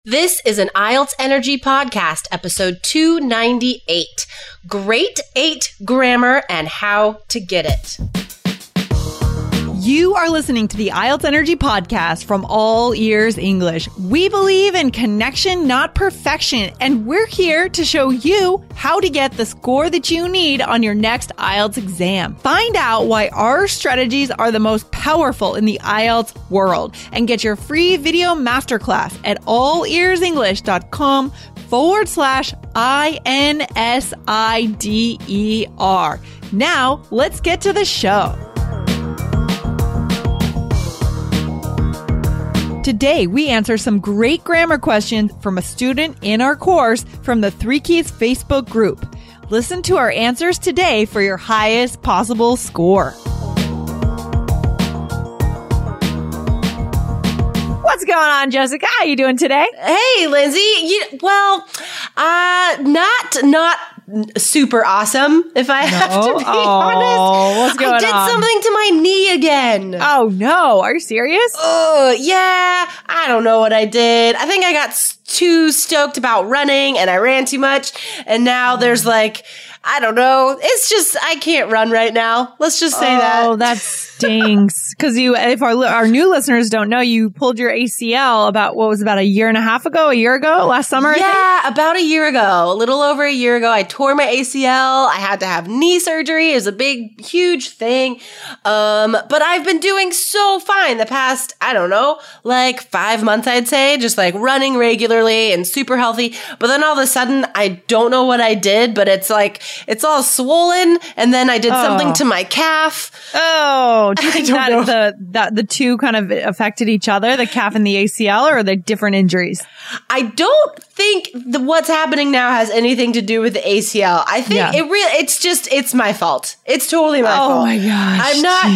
This is an IELTS Energy Podcast, episode 298. Grade 8 Grammar and How to Get It. You are listening to the IELTS Energy Podcast from All Ears English. We believe in connection, not perfection, and we're here to show you how to get the score that you need on your next IELTS exam. Find out why our strategies are the most powerful in the IELTS world and get your free video masterclass at allearsenglish.com/INSIDER. Now, let's get to the show. Today, we answer some great grammar questions from a student in our course from the 3 Keys Facebook group. Listen to our answers today for your highest possible score. What's going on, Jessica? How are you doing today? Hey, Lindsay. Not super awesome, if I have to be honest. What's going on? I did something to my knee again. Oh, no. Are you serious? Oh, yeah. I don't know what I did. I think I got too stoked about running and I ran too much. And now there's I don't know. It's just, I can't run right now. Let's just say that. Oh, that stinks. Because if our new listeners don't know, you pulled your ACL about a year ago, last summer? Yeah, about a year ago, a little over a year ago. I tore my ACL. I had to have knee surgery. It was a big, huge thing. But I've been doing so fine the past, 5 months, I'd say, just running regularly and super healthy. But then all of a sudden, I don't know what I did, but it's all swollen, and then I did something to my calf. Oh, do you think that the two kind of affected each other, the calf and the ACL, or are they different injuries? I don't think what's happening now has anything to do with the ACL. I think it's my fault. It's totally my fault. Oh my gosh.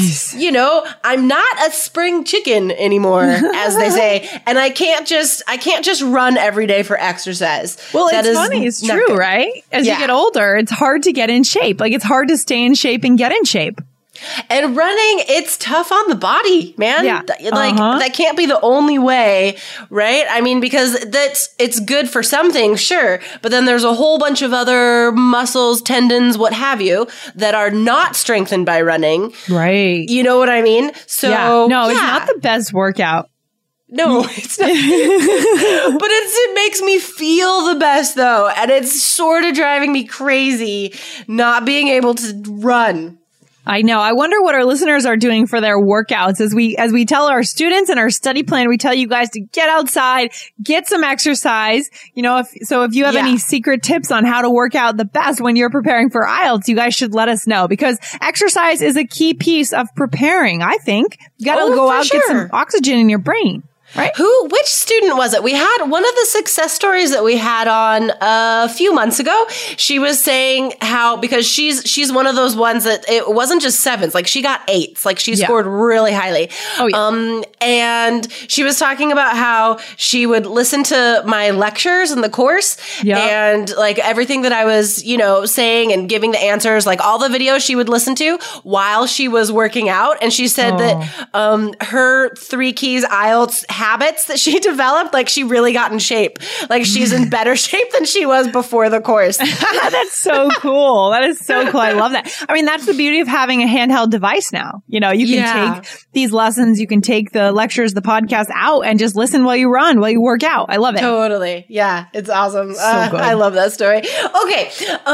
I'm not a spring chicken anymore, as they say, and I can't just run every day for exercise. Well, it's funny. It's true, good. Right? As you get older, it's hard to get in shape. It's hard to stay in shape and get in shape. And running, it's tough on the body, man. Yeah. That can't be the only way, right? I mean, because it's good for some things, sure. But then there's a whole bunch of other muscles, tendons, what have you, that are not strengthened by running. Right. You know what I mean? So, it's not the best workout. No, it's not. But it makes me feel the best, though. And it's sort of driving me crazy not being able to run. I know. I wonder what our listeners are doing for their workouts. As we tell our students in our study plan, we tell you guys to get outside, get some exercise. If you have any secret tips on how to work out the best when you're preparing for IELTS, you guys should let us know, because exercise is a key piece of preparing, I think. You got to go out, get some oxygen in your brain. Right. Which student was it? We had one of the success stories that we had on a few months ago. She was saying how, because she's one of those ones that it wasn't just sevens, she got 8s, she scored really highly. Oh, yeah. And she was talking about how she would listen to my lectures in the course and everything that I was, saying and giving the answers, all the videos she would listen to while she was working out. And she said that, her 3 Keys IELTS habits that she developed, she really got in shape. She's in better shape than she was before the course. That's so cool. That is so cool. I love that. I mean, that's the beauty of having a handheld device now. You can take these lessons, you can take the lectures, the podcast out and just listen while you run, while you work out. I love it. Totally. Yeah. It's awesome. So good. I love that story. Okay.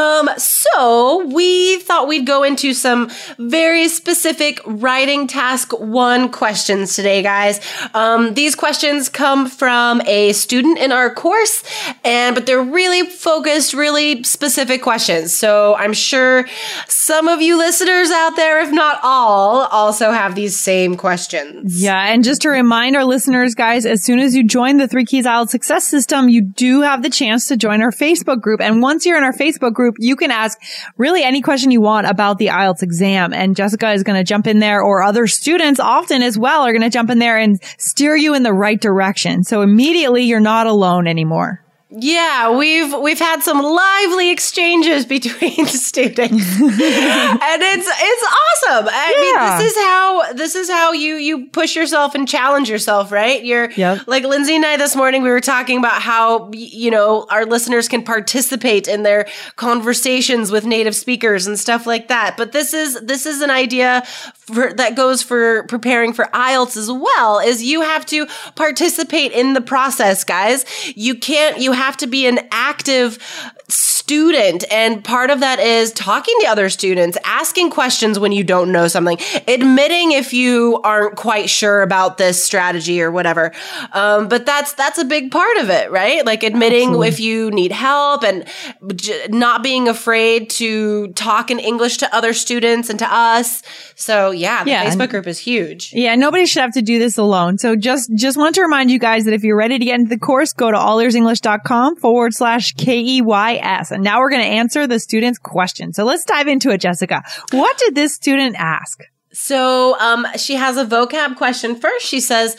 So we thought we'd go into some very specific writing task 1 questions today, guys. These questions come from a student in our course, but they're really focused, really specific questions. So I'm sure some of you listeners out there, if not all, also have these same questions. Yeah. And just to remind our listeners, guys, as soon as you join the 3 Keys IELTS Success System, you do have the chance to join our Facebook group. And once you're in our Facebook group, you can ask really any question you want about the IELTS exam. And Jessica is going to jump in there, or other students often as well are going to jump in there and steer you in the right direction. So immediately you're not alone anymore. Yeah, we've had some lively exchanges between students, and it's awesome. I mean, this is how you push yourself and challenge yourself, right? Like Lindsay and I this morning, we were talking about how our listeners can participate in their conversations with native speakers and stuff like that. But this is an idea that goes for preparing for IELTS as well. Is you have to participate in the process, guys. You have to be an active student. And part of that is talking to other students, asking questions when you don't know something, admitting if you aren't quite sure about this strategy or whatever. But that's a big part of it, right? Like admitting Absolutely. If you need help and not being afraid to talk in English to other students and to us. So the Facebook group is huge. Yeah, nobody should have to do this alone. So just want to remind you guys that if you're ready to get into the course, go to allearsenglish.com/KEYS. And now we're going to answer the student's question. So let's dive into it, Jessica. What did this student ask? So, she has a vocab question first. She says,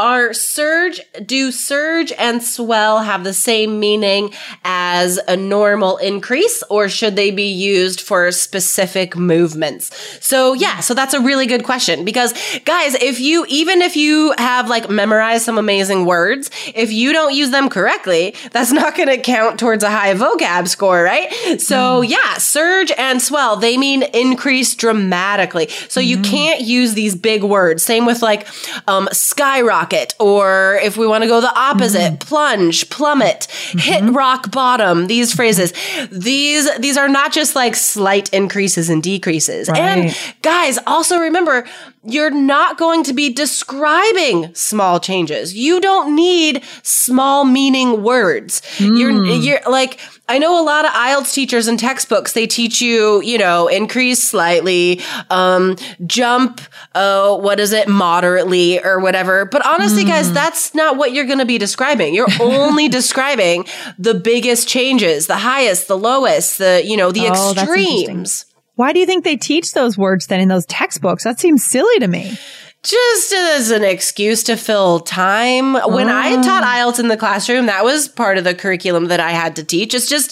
do surge and swell have the same meaning as a normal increase, or should they be used for specific movements? So that's a really good question because guys, even if you have like memorized some amazing words, if you don't use them correctly, that's not going to count towards a high vocab score, right? So surge and swell, they mean increase dramatically. So you can't use these big words. Same with like skyrocket, or if we want to go the opposite, plunge, plummet, hit rock bottom. These phrases, these are not just like slight increases and decreases. Right. And guys, also remember, you're not going to be describing small changes. You don't need small meaning words. You're like, I know a lot of IELTS teachers in textbooks, they teach you, increase slightly, jump, moderately or whatever. But honestly, guys, that's not what you're going to be describing. You're only describing the biggest changes, the highest, the lowest, the extremes. Why do you think they teach those words then in those textbooks? That seems silly to me. Just as an excuse to fill time. When I taught IELTS in the classroom, that was part of the curriculum that I had to teach. It's just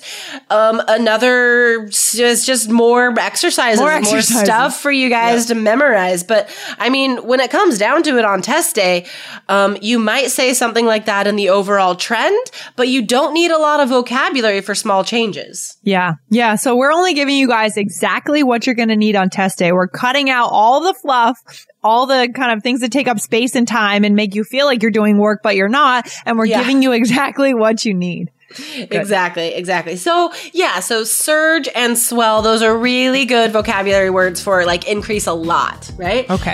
it's just more exercises, more stuff for you guys to memorize. But I mean, when it comes down to it on test day, you might say something like that in the overall trend, but you don't need a lot of vocabulary for small changes. Yeah. Yeah. So we're only giving you guys exactly what you're going to need on test day. We're cutting out all the fluff, all the kind of things that take up space and time and make you feel like you're doing work, but you're not. And we're giving you exactly what you need. Good. Exactly. So surge and swell, those are really good vocabulary words for like increase a lot, right? Okay.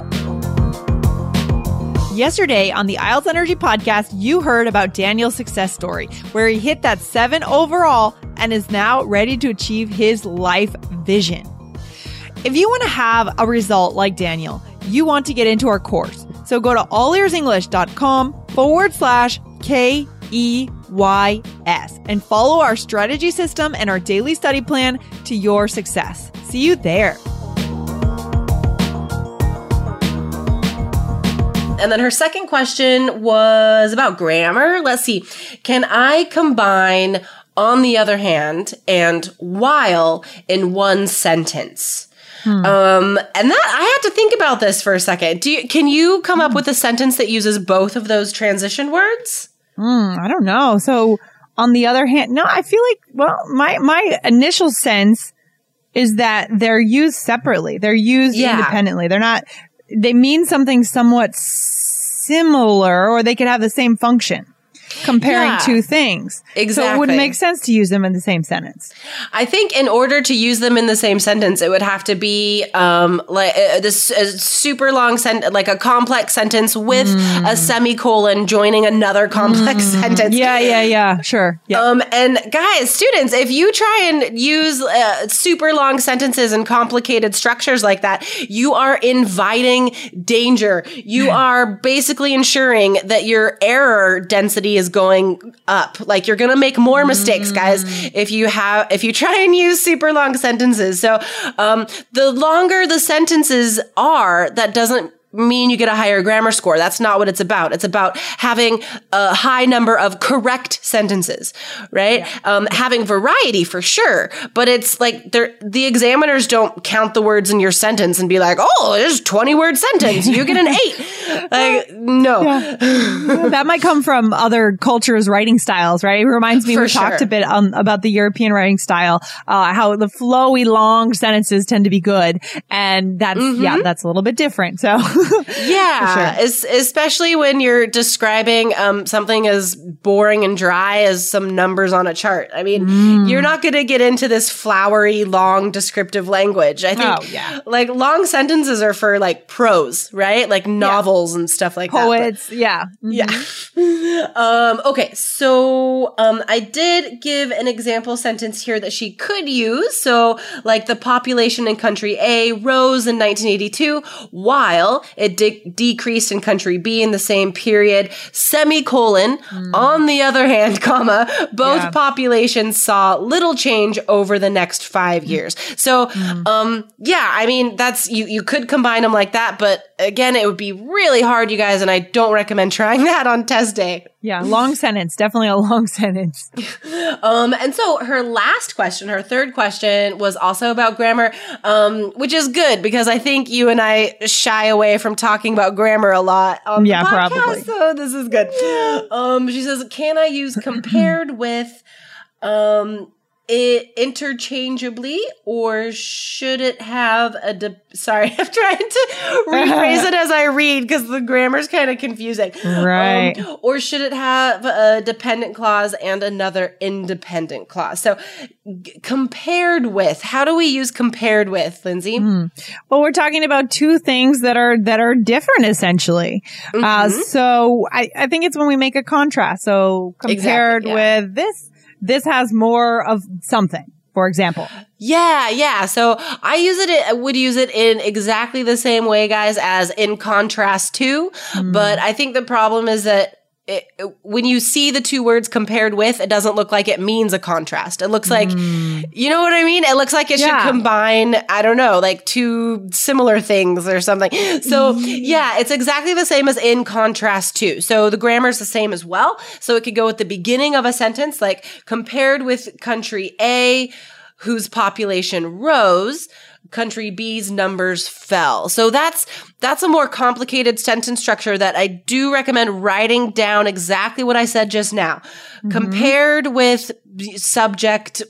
Yesterday on the IELTS Energy podcast, you heard about Daniel's success story, where he hit that 7 overall and is now ready to achieve his life vision. If you want to have a result like Daniel, you want to get into our course. So go to allearsenglish.com/KEYS and follow our strategy system and our daily study plan to your success. See you there. And then her second question was about grammar. Let's see. Can I combine on the other hand and while in one sentence? And that I had to think about this for a second. Can you come up with a sentence that uses both of those transition words? I don't know. So on the other hand, no, I feel like, my initial sense is that they're used separately. They're used independently. They mean something somewhat similar, or they could have the same function. Comparing two things. Exactly. So it wouldn't make sense to use them in the same sentence. I think in order to use them in the same sentence, it would have to be like this super long sentence, like a complex sentence with a semicolon joining another complex sentence. Yeah. Sure. Yep. And guys, students, if you try and use super long sentences and complicated structures like that, you are inviting danger. You are basically ensuring that your error density is going up. Like you're going to make more mistakes, guys, if you try and use super long sentences. So, the longer the sentences are, that doesn't mean you get a higher grammar score. That's not what it's about. It's about having a high number of correct sentences, right? Yeah. Having variety for sure, but it's like the examiners don't count the words in your sentence and be like, oh, there's a 20-word sentence. You get an 8. Like, no. Yeah. That might come from other cultures' writing styles, right? It reminds me, we talked a bit about the European writing style, how the flowy, long sentences tend to be good. And that's, that's a little bit different. So. Yeah, sure. Especially when you're describing something as boring and dry as some numbers on a chart. I mean, you're not going to get into this flowery, long, descriptive language. I think like long sentences are for like prose, right? Like novels and stuff like Poets, that. Yeah. Okay, so I did give an example sentence here that she could use. So like the population in country A rose in 1982 while it decreased in country B in the same period, semicolon. On the other hand, comma, both populations saw little change over the next 5 years. So, I mean, that's, you could combine them like that, but again, it would be really hard, you guys, and I don't recommend trying that on test day. Yeah, long sentence, definitely a long sentence. And so her last question, her third question, was also about grammar, which is good because I think you and I shy away from talking about grammar a lot on the podcast, probably. So this is good. She says, "Can I use compared with it interchangeably, or should it have a sorry, I'm trying to rephrase it as I read because the grammar's kind of confusing. Right. Or should it have a dependent clause and another independent clause? So compared with, how do we use compared with, Lindsay? Well, we're talking about two things that are different essentially. So I think it's when we make a contrast. So compared with this has more of something, for example. Yeah. So I would use it in exactly the same way, guys, as in contrast to. But I think the problem is that when you see the two words compared with, it doesn't look like it means a contrast. It looks like, you know what I mean? It looks like it should combine, I don't know, like two similar things or something. So it's exactly the same as in contrast to. So the grammar is the same as well. So it could go at the beginning of a sentence, like compared with country A, whose population rose, country B's numbers fell. So that's a more complicated sentence structure that I do recommend writing down exactly what I said just now. Compared with subject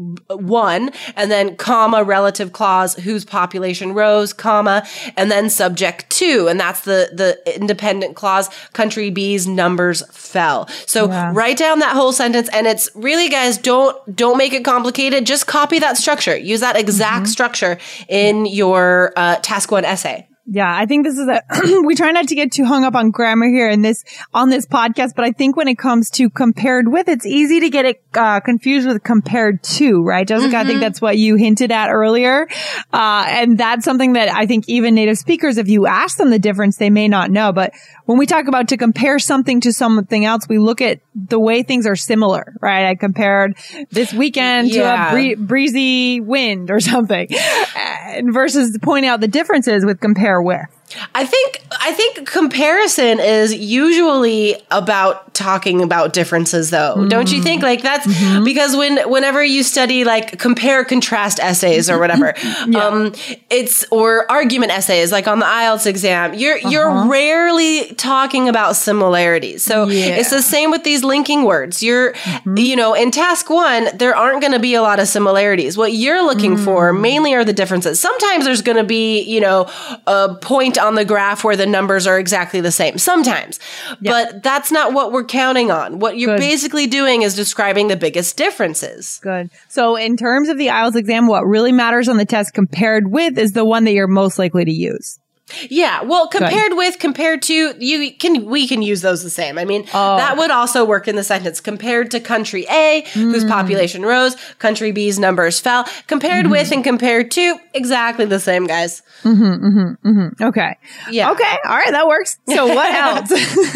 1, and then comma, relative clause, whose population rose, comma, and then subject 2. And that's the independent clause, country B's numbers fell. So write down that whole sentence. And it's really, guys, don't make it complicated. Just copy that structure. Use that exact structure in your task 1 essay. Yeah, I think this is we try not to get too hung up on grammar here on this podcast, but I think when it comes to compared with, it's easy to get it confused with compared to, right, Jessica? I think that's what you hinted at earlier. And that's something that I think even native speakers, if you ask them the difference, they may not know. But when we talk about to compare something to something else, we look at the way things are similar, right? I compared this weekend to a breezy wind or something, versus pointing out the differences with compare with. I think comparison is usually about talking about differences, though. Don't you think? Like that's because whenever you study like compare contrast essays or whatever, it's or argument essays like on the IELTS exam, you're rarely talking about similarities. So it's the same with these linking words. You're in task 1, there aren't going to be a lot of similarities. What you're looking for mainly are the differences. Sometimes there's going to be, a point on the graph where the numbers are exactly the same. Sometimes. But that's not what we're counting on. What you're basically doing is describing the biggest differences. Good. So in terms of the IELTS exam, what really matters on the test compared with is the one that you're most likely to use. Yeah, well, compared to, we can use those the same. I mean, that would also work in the sentence. Compared to country A, whose population rose, country B's numbers fell. Compared with and compared to, exactly the same, guys. Okay. Yeah. Okay. All right. That works. So what else?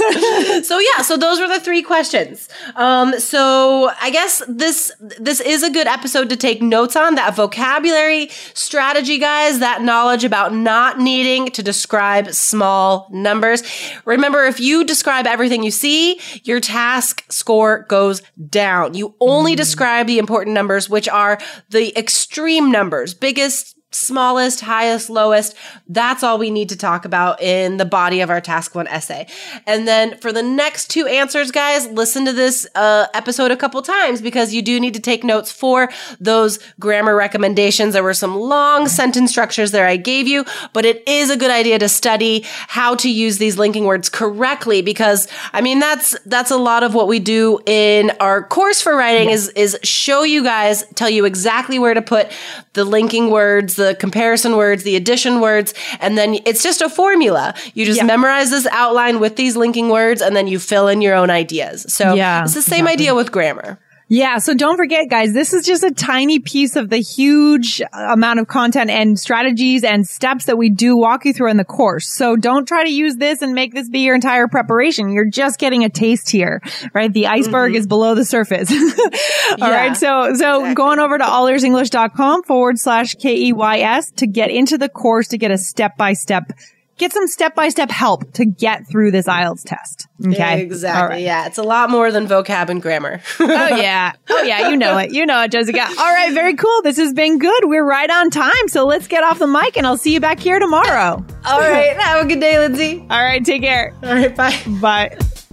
So those were the 3 questions. So I guess this is a good episode to take notes on, that vocabulary strategy, guys, that knowledge about not needing to describe small numbers. Remember, if you describe everything you see, your task score goes down. You only describe the important numbers, which are the extreme numbers, biggest, smallest, highest, lowest. That's all we need to talk about in the body of our task 1 essay. And then for the next 2 answers, guys, listen to this episode a couple times because you do need to take notes for those grammar recommendations. There were some long sentence structures there I gave you, but it is a good idea to study how to use these linking words correctly because, I mean, that's a lot of what we do in our course for writing is show you guys, tell you exactly where to put the linking words, the comparison words, the addition words, and then it's just a formula. You just memorize this outline with these linking words, and then you fill in your own ideas. So it's the same idea with grammar. Yeah. So don't forget, guys, this is just a tiny piece of the huge amount of content and strategies and steps that we do walk you through in the course. So don't try to use this and make this be your entire preparation. You're just getting a taste here, right? The iceberg is below the surface. All right. So exactly. Going over to allerssenglish.com/KEYS to get into the course to get a get some step-by-step help to get through this IELTS test. Okay. Exactly. Right. Yeah. It's a lot more than vocab and grammar. Oh, yeah. You know it. You know it, Jessica. All right. Very cool. This has been good. We're right on time. So let's get off the mic and I'll see you back here tomorrow. All right. Have a good day, Lindsay. All right. Take care. All right. Bye. Bye.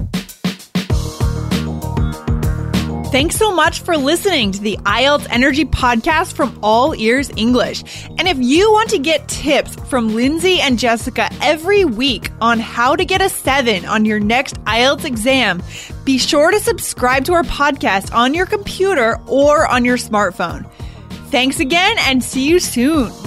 Thanks so much for listening to the IELTS Energy Podcast from All Ears English. And if you want to get tips from Lindsay and Jessica every week on how to get a 7 on your next IELTS exam, be sure to subscribe to our podcast on your computer or on your smartphone. Thanks again and see you soon.